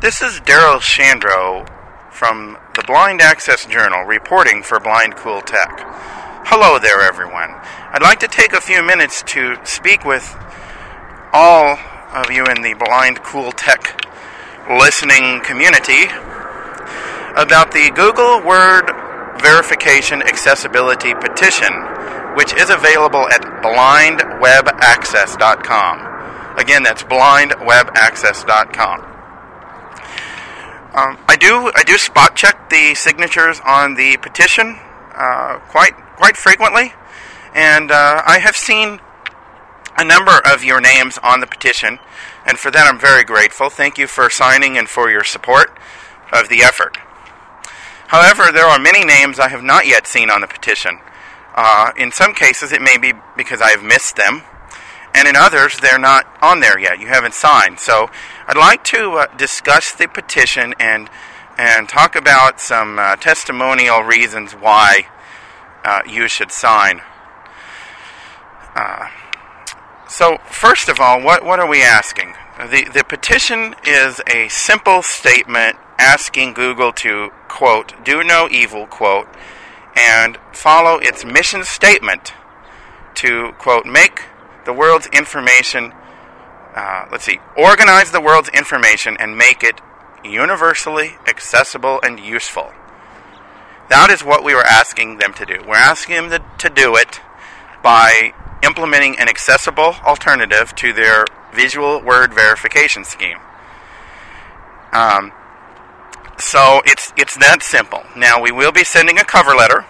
This is Daryl Shandro from the Blind Access Journal reporting for Blind Cool Tech. Hello there, everyone. I'd like to take a few minutes to speak with all of you in the Blind Cool Tech listening community about the Google Word Verification Accessibility Petition, which is available at blindwebaccess.com. Again, that's blindwebaccess.com. I do spot check the signatures on the petition quite frequently, and I have seen a number of your names on the petition, and for that I'm very grateful. Thank you for signing and for your support of the effort. However, there are many names I have not yet seen on the petition. In some cases, it may be because I have missed them, and in others, they're not on there yet. You haven't signed. So I'd like to discuss the petition and talk about some testimonial reasons why you should sign. So first of all, what are we asking? The petition is a simple statement asking Google to, quote, do no evil, quote, and follow its mission statement to, quote, make the world's information, organize the world's information and make it universally accessible and useful. That is what we were asking them to do. We're asking them to do it by implementing an accessible alternative to their visual word verification scheme. So it's that simple. Now, we will be sending a cover letter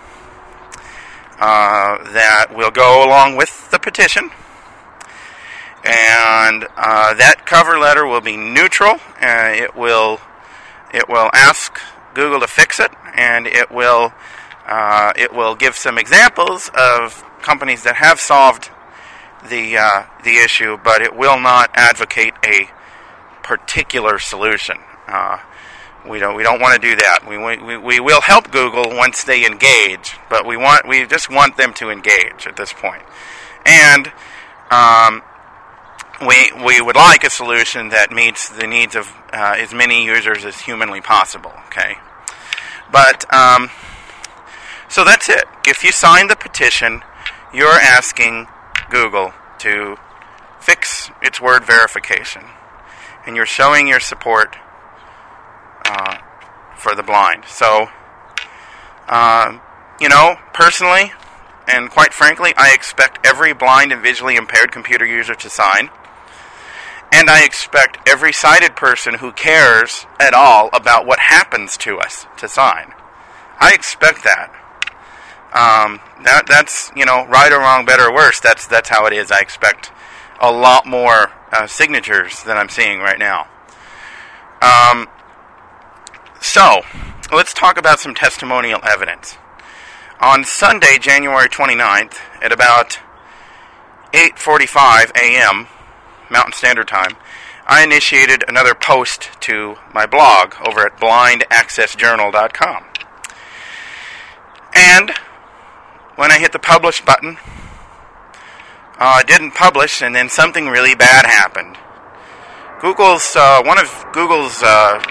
that will go along with the petition. And that cover letter will be neutral. It will ask Google to fix it, and it will give some examples of companies that have solved the issue, but it will not advocate a particular solution. We don't want to do that. We will help Google once they engage, but we just want them to engage at this point. And we would like a solution that meets the needs of as many users as humanly possible. Okay, but so that's it. If you sign the petition, you're asking Google to fix its word verification, and you're showing your support for the blind. So, personally, and quite frankly, I expect every blind and visually impaired computer user to sign. And I expect every sighted person who cares at all about what happens to us to sign. I expect that. That's, right or wrong, better or worse, that's how it is. I expect a lot more signatures than I'm seeing right now. So, let's talk about some testimonial evidence. On Sunday, January 29th, at about 8:45 a.m., Mountain Standard Time, I initiated another post to my blog over at blindaccessjournal.com. And when I hit the publish button, I didn't publish, and then something really bad happened. One of Google's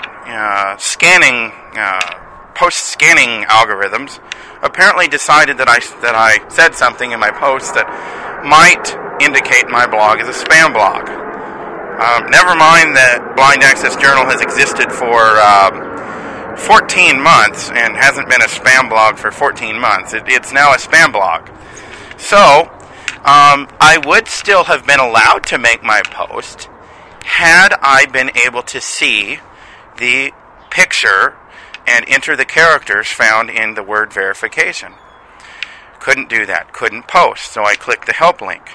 post-scanning algorithms apparently decided that I said something in my post that might indicate my blog is a spam blog. Never mind that Blind Access Journal has existed for 14 months and hasn't been a spam blog for 14 months. It's now a spam blog. So, I would still have been allowed to make my post had I been able to see the picture and enter the characters found in the word verification. Couldn't do that. Couldn't post. So I clicked the help link.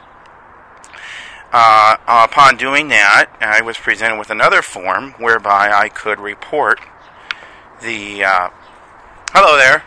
Upon doing that, I was presented with another form whereby I could report the... hello there.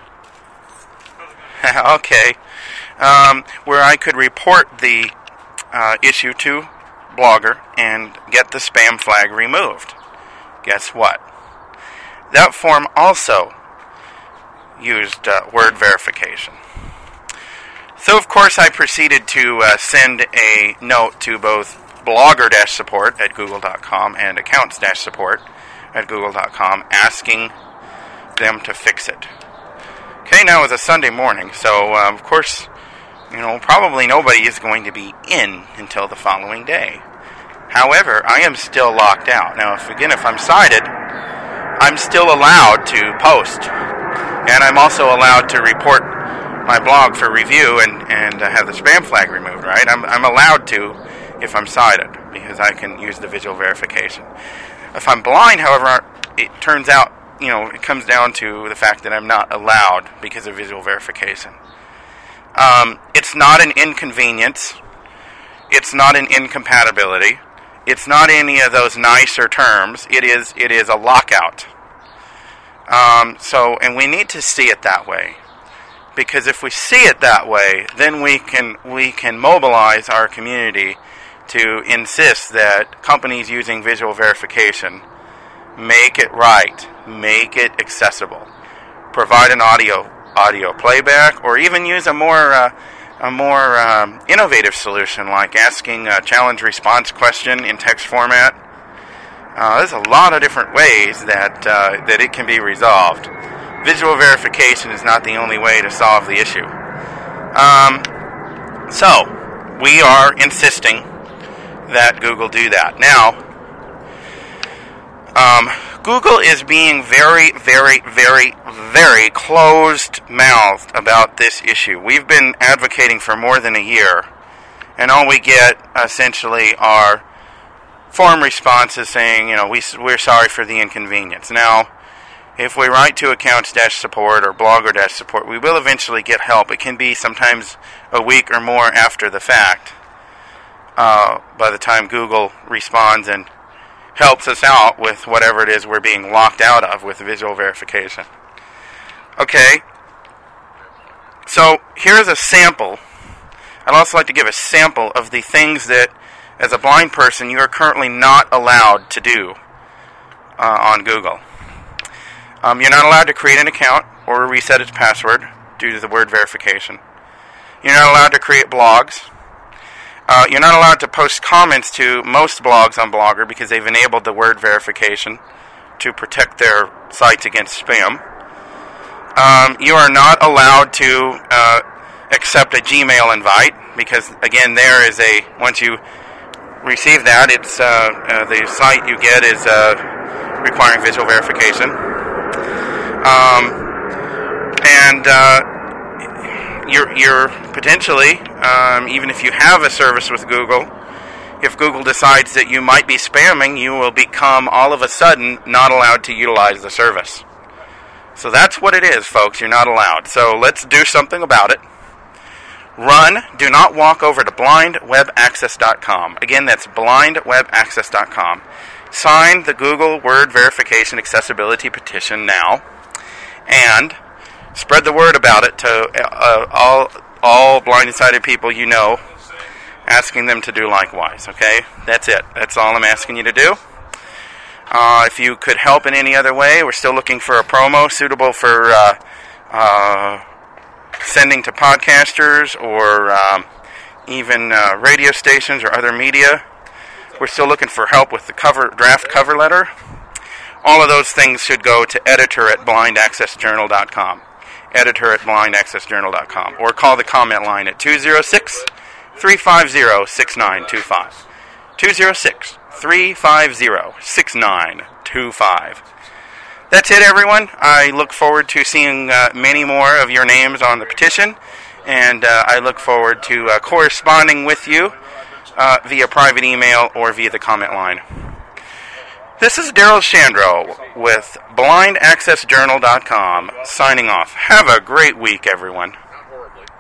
Okay. Where I could report the issue to Blogger and get the spam flag removed. Guess what? That form also used word verification. So, of course, I proceeded to send a note to both blogger-support at google.com and accounts-support at google.com asking them to fix it. Okay, now it's a Sunday morning, so of course, probably nobody is going to be in until the following day. However, I am still locked out. Now, if I'm cited, I'm still allowed to post, and I'm also allowed to report my blog for review and have the spam flag removed, right? I'm allowed to if I'm cited, because I can use the visual verification. If I'm blind, however, it turns out, it comes down to the fact that I'm not allowed because of visual verification. It's not an inconvenience. It's not an incompatibility. It's not any of those nicer terms. It is a lockout. And we need to see it that way, because if we see it that way, then we can mobilize our community to insist that companies using visual verification make it right, make it accessible, provide an audio playback, or even use a more innovative solution like asking a challenge response question in text format. There's a lot of different ways that it can be resolved. Visual verification is not the only way to solve the issue. So we are insisting that Google do that. Now, Google is being very, very, very, very closed-mouthed about this issue. We've been advocating for more than a year, and all we get essentially are forum responses saying, we're sorry for the inconvenience. Now, if we write to accounts-support or blogger-support, we will eventually get help. It can be sometimes a week or more after the fact, by the time Google responds and helps us out with whatever it is we're being locked out of with visual verification. Okay, so here's a sample. I'd also like to give a sample of the things that, as a blind person, you are currently not allowed to do on Google. You're not allowed to create an account or reset its password due to the word verification. You're not allowed to create blogs. You're not allowed to post comments to most blogs on Blogger because they've enabled the word verification to protect their sites against spam. You are not allowed to accept a Gmail invite because, again, once you receive that, it's the site you get is requiring visual verification. You're potentially, even if you have a service with Google, if Google decides that you might be spamming, you will become all of a sudden not allowed to utilize the service. So that's what it is, folks. You're not allowed. So let's do something about it. Do not walk over to blindwebaccess.com. Again, that's blindwebaccess.com. Sign the Google Word Verification Accessibility Petition now, and spread the word about it to all blind and sighted people you know, asking them to do likewise, okay? That's it. That's all I'm asking you to do. If you could help in any other way, we're still looking for a promo suitable for sending to podcasters or even radio stations or other media. We're still looking for help with the draft cover letter. All of those things should go to editor@blindaccessjournal.com. editor@blindaccessjournal.com. Or call the comment line at 206-350-6925. 206-350-6925. That's it, everyone. I look forward to seeing many more of your names on the petition, and I look forward to corresponding with you via private email or via the comment line. This is Daryl Shandro with BlindAccessJournal.com signing off. Have a great week, everyone.